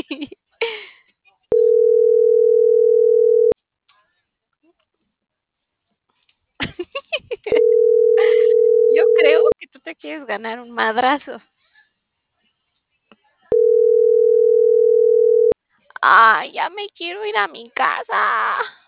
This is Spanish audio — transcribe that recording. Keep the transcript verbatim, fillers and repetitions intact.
Yo creo que tú te quieres ganar un madrazo. Ay, ya me quiero ir a mi casa.